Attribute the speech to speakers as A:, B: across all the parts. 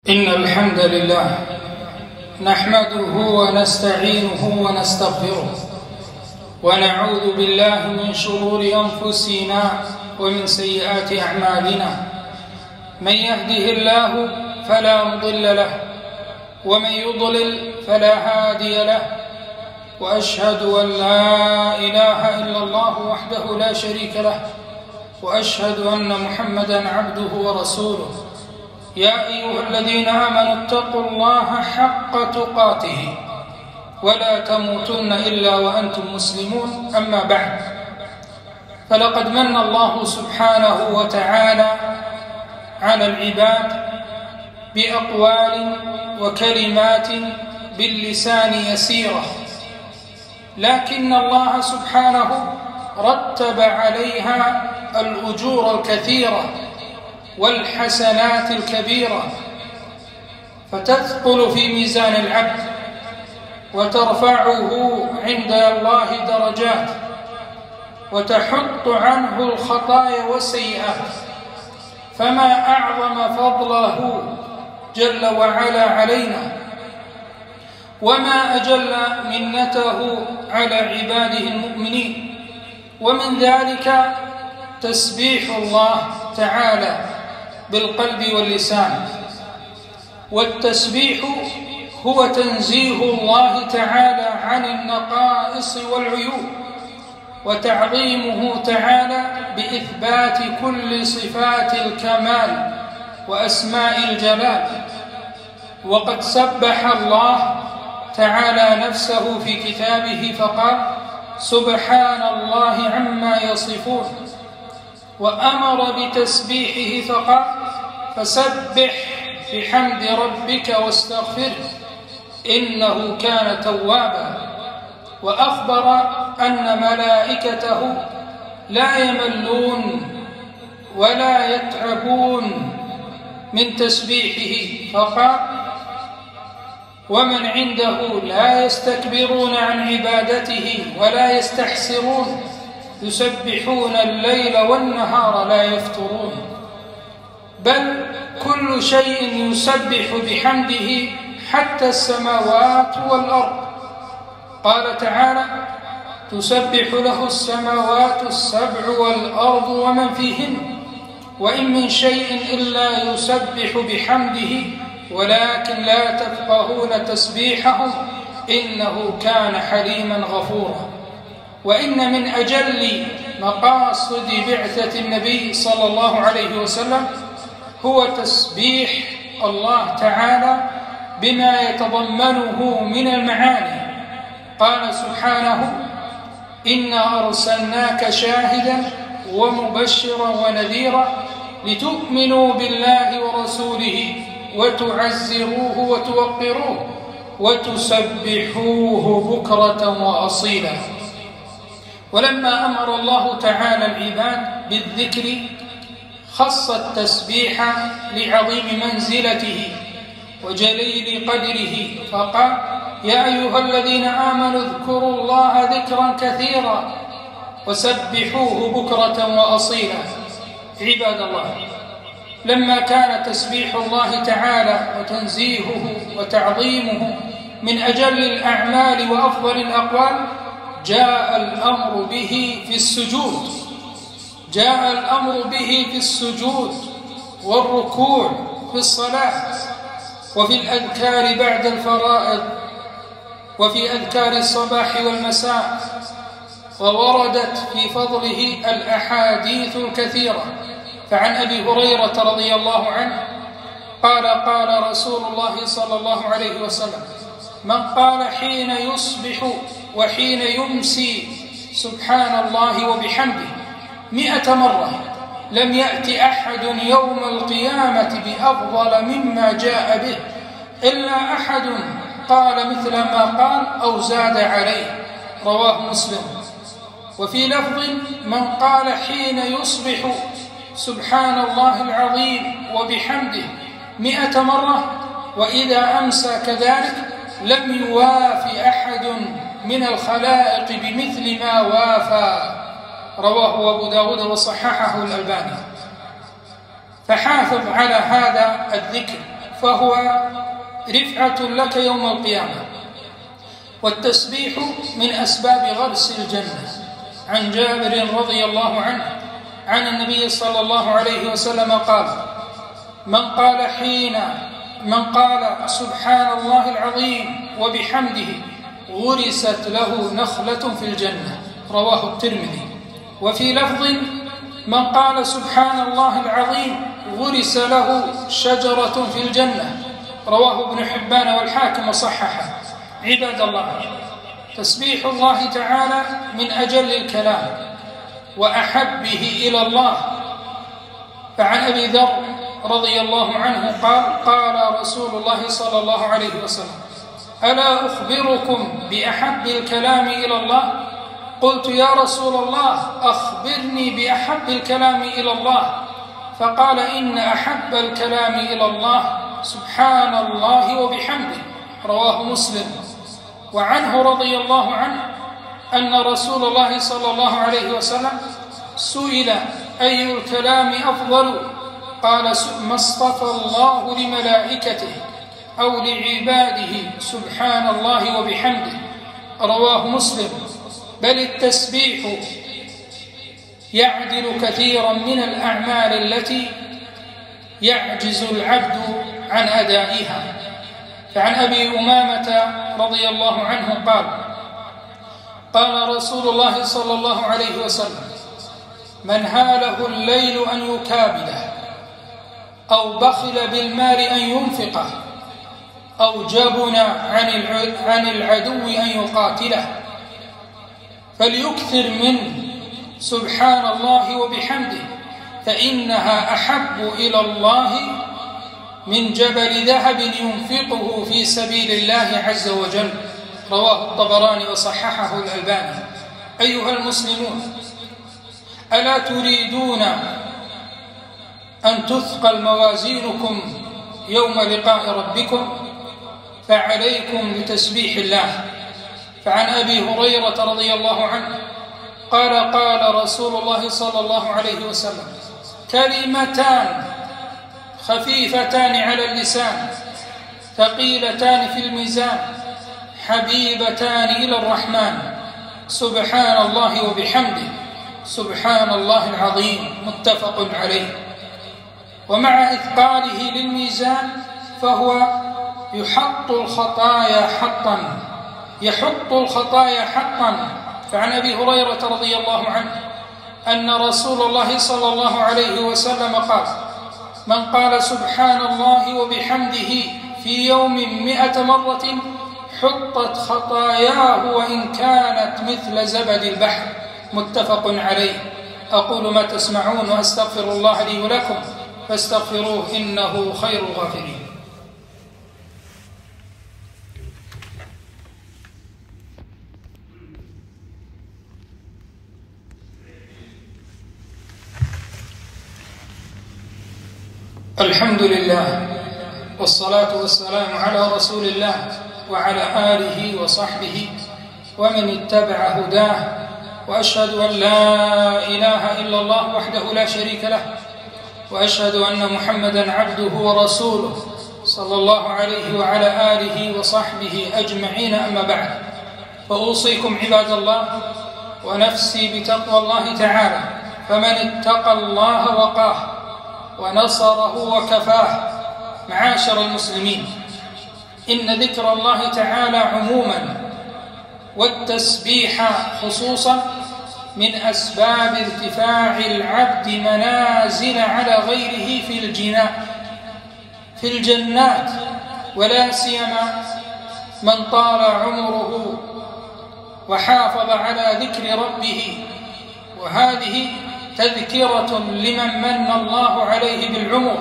A: إن الحمد لله نحمده ونستعينه ونستغفره ونعوذ بالله من شرور أنفسنا ومن سيئات أعمالنا. من يهده الله فلا مضل له ومن يضلل فلا هادي له، وأشهد أن لا إله إلا الله وحده لا شريك له، وأشهد أن محمدًا عبده ورسوله. يا أيها الذين آمنوا اتقوا الله حق تقاته ولا تموتن إلا وأنتم مسلمون. أما بعد، فلقد من الله سبحانه وتعالى على العباد بأقوال وكلمات باللسان يسيرة، لكن الله سبحانه رتب عليها الأجور الكثيرة والحسنات الكبيرة، فتثقل في ميزان العبد وترفعه عند الله درجات، وتحط عنه الخطايا والسيئات. فما أعظم فضله جل وعلا علينا، وما أجل منته على عباده المؤمنين. ومن ذلك تسبيح الله تعالى بالقلب واللسان. والتسبيح هو تنزيه الله تعالى عن النقائص والعيوب، وتعظيمه تعالى بإثبات كل صفات الكمال وأسماء الجلال. وقد سبح الله تعالى نفسه في كتابه فقال: سبحان الله عما يصفون. وأمر بتسبيحه فقال: فسبح بحمد ربك واستغفره إنه كان توابا. وأخبر أن ملائكته لا يملون ولا يتعبون من تسبيحه، فقال: ومن عنده لا يستكبرون عن عبادته ولا يستحسرون يسبحون الليل والنهار لا يفترون. بل كل شيء يسبح بحمده حتى السماوات والأرض. قال تعالى: تسبح له السماوات السبع والأرض ومن فيهن وإن من شيء إلا يسبح بحمده ولكن لا تفقهون تسبيحهم إنه كان حليما غفورا. وإن من أجل مقاصد بعثة النبي صلى الله عليه وسلم هو تسبيح الله تعالى بما يتضمنه من المعاني. قال سبحانه: إنا أرسلناك شاهدا ومبشرا ونذيرا لتؤمنوا بالله ورسوله وتعزروه وتوقروه وتسبحوه بكرة وأصيلا. ولما أمر الله تعالى العباد بالذكر خص التسبيح لعظيم منزلته وجليل قدره، فقال: يا أيها الذين آمنوا اذكروا الله ذكرا كثيرا وسبحوه بكرة وأصيلا. عباد الله، لما كان تسبيح الله تعالى وتنزيهه وتعظيمه من أجل الأعمال وأفضل الأقوال، جاء الأمر به في السجود. جاء الأمر به في السجود والركوع في الصلاة، وفي الأذكار بعد الفرائض، وفي أذكار الصباح والمساء. ووردت في فضله الأحاديث الكثيرة. فعن أبي هريرة رضي الله عنه قال: قال رسول الله صلى الله عليه وسلم: من قال حين يصبح وحين يمسي سبحان الله وبحمده 100 مرة لم يأت أحد يوم القيامة بأفضل مما جاء به إلا أحد قال مثل ما قال أو زاد عليه. رواه مسلم. وفي لفظ: من قال حين يصبح سبحان الله العظيم وبحمده 100 مرة وإذا أمسى كذلك لم يوافي أحد من الخلائق بمثل ما وافى. رواه أبو داود وصححه الألباني. فحافظ على هذا الذكر فهو رفعة لك يوم القيامة. والتسبيح من أسباب غرس الجنة. عن جابر رضي الله عنه عن النبي صلى الله عليه وسلم قال: من قال سبحان الله العظيم وبحمده غرست له نخلة في الجنة. رواه الترمذي. وفي لفظ: من قال سبحان الله العظيم غرس له شجرة في الجنة. رواه ابن حبان والحاكم وصححه. عباد الله، تسبيح الله تعالى من أجل الكلام وأحبه إلى الله. فعن أبي ذر رضي الله عنه قال رسول الله صلى الله عليه وسلم: ألا أخبركم بأحب الكلام إلى الله؟ قلت: يا رسول الله أخبرني بأحب الكلام إلى الله. فقال: إن أحب الكلام إلى الله سبحان الله وبحمده. رواه مسلم. وعنه رضي الله عنه أن رسول الله صلى الله عليه وسلم سئل: أي الكلام أفضل؟ قال: ما اصطفى الله لملائكته أو لعباده سبحان الله وبحمده. رواه مسلم. بل التسبيح يعدل كثيرا من الأعمال التي يعجز العبد عن أدائها. فعن أبي أمامة رضي الله عنه قال رسول الله صلى الله عليه وسلم: من هاله الليل أن يكابده، أو بخل بالمال أن ينفقه، أو جبن عن العدو أن يقاتله، فليكثر من سبحان الله وبحمده، فإنها أحب إلى الله من جبل ذهب ينفقه في سبيل الله عز وجل. رواه الطبراني وصححه الألباني. أيها المسلمون، ألا تريدون أن تثقل موازينكم يوم لقاء ربكم؟ فعليكم بتسبيح الله. فعن أبي هريرة رضي الله عنه قال رسول الله صلى الله عليه وسلم: كلمتان خفيفتان على اللسان ثقيلتان في الميزان حبيبتان إلى الرحمن، سبحان الله وبحمده، سبحان الله العظيم. متفق عليه. ومع إثقاله للميزان فهو يحط الخطايا حطا. فعن أبي هريرة رضي الله عنه أن رسول الله صلى الله عليه وسلم قال: من قال سبحان الله وبحمده في يوم 100 مرة حطت خطاياه وإن كانت مثل زبد البحر. متفق عليه. أقول ما تسمعون وأستغفر الله لي ولكم فاستغفروه إنه خير الغافرين. الحمد لله والصلاة والسلام على رسول الله وعلى آله وصحبه ومن اتبع هداه، وأشهد أن لا إله إلا الله وحده لا شريك له، وأشهد أن محمدًا عبده ورسوله صلى الله عليه وعلى آله وصحبه أجمعين. أما بعد، فأوصيكم عباد الله ونفسي بتقوى الله تعالى، فمن اتقى الله وقاه ونصره وكفاه. معاشر المسلمين، إن ذكر الله تعالى عموما والتسبيح خصوصا من أسباب ارتفاع العبد منازل على غيره في الجنات، ولا سيما من طال عمره وحافظ على ذكر ربه. وهذه تذكرة لمن من الله عليه بالعمر،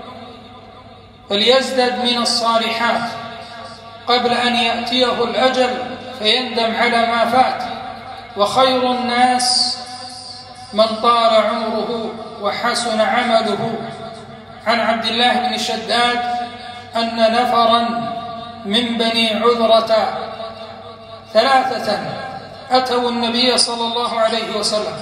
A: فليزدد من الصالحات قبل أن يأتيه الأجل فيندم على ما فات. وخير الناس من طال عمره وحسن عمله. عن عبد الله بن شداد أن نفرا من بني عذرة 3 أتوا النبي صلى الله عليه وسلم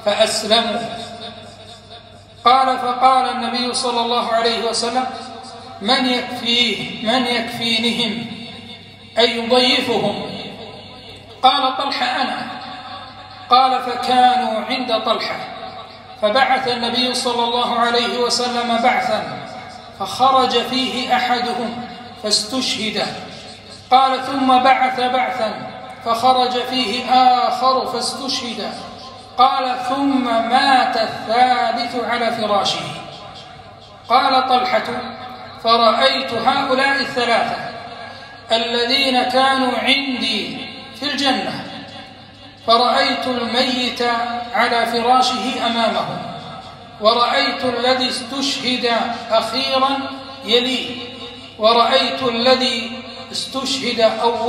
A: فأسلموا. فقال النبي صلى الله عليه وسلم: من يكفينهم أي يضيفهم؟ قال طلحة أنا. قال فكانوا عند طلحة، فبعث النبي صلى الله عليه وسلم بعثا فخرج فيه أحدهم فاستشهد. قال ثم بعث بعثا فخرج فيه آخر فاستشهد. قال ثم مات الثالث على فراشه. قال طلحة فرأيت هؤلاء الثلاثة الذين كانوا عندي في الجنة، فرأيت الميت على فراشه أمامهم، ورأيت الذي استشهد أخيرا يليه، ورأيت الذي استشهد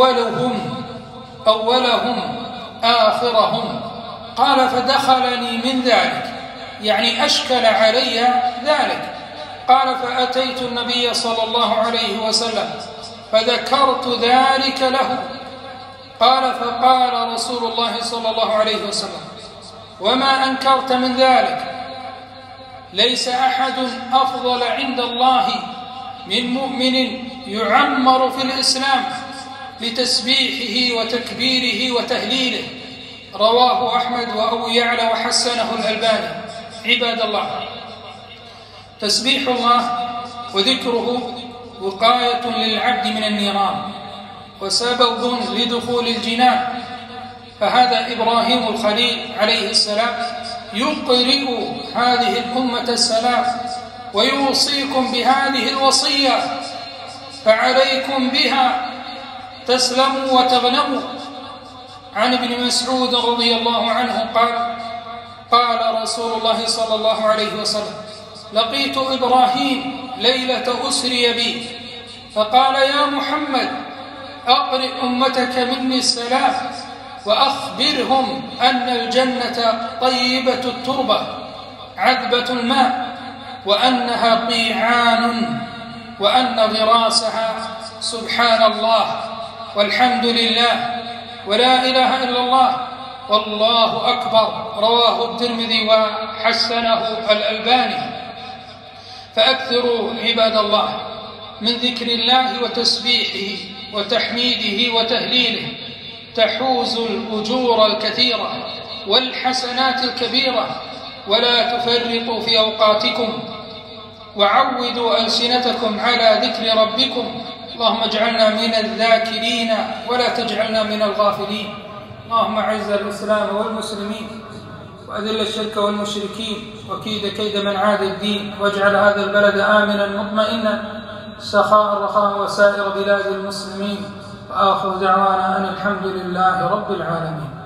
A: أولهم آخرهم. قال فدخلني من ذلك، يعني أشكل علي ذلك. قال فأتيت النبي صلى الله عليه وسلم فذكرت ذلك له. قال فقال رسول الله صلى الله عليه وسلم وما أنكرت من ذلك؟ ليس أحد أفضل عند الله من مؤمن يعمر في الإسلام لتسبيحه وتكبيره وتهليله. رواه أحمد وأبو يعلى وحسنه الألباني. عباد الله، تسبيح الله وذكره وقاية للعبد من النيران وسبب لدخول الجنان. فهذا إبراهيم الخليل عليه السلام يقرئ هذه الأمة السلام ويوصيكم بهذه الوصية، فعليكم بها تسلموا وتغنموا. عن ابن مسعود رضي الله عنه قال رسول الله صلى الله عليه وسلم لقيت إبراهيم ليلة أسري بي فقال يا محمد أقرئ أمتك مني السلام وأخبرهم أن الجنة طيبة التربة عذبة الماء، وأنها قيعان، وأن غراسها سبحان الله والحمد لله ولا إله إلا الله والله أكبر. رواه الترمذي وحسنه الألباني. فأكثروا عباد الله من ذكر الله وتسبيحه وتحميده وتهليله، تحوز الأجور الكثيرة والحسنات الكبيرة. ولا تفرطوا في أوقاتكم، وعودوا ألسنتكم على ذكر ربكم. اللهم اجعلنا من الذاكرين ولا تجعلنا من الغافلين. اللهم اعز الإسلام والمسلمين وأذل الشرك والمشركين وكيد من عاد الدين، واجعل هذا البلد آمنا مطمئنا سخاء رخاء وسائر بلاد المسلمين. وآخر دعوانا أن الحمد لله رب العالمين.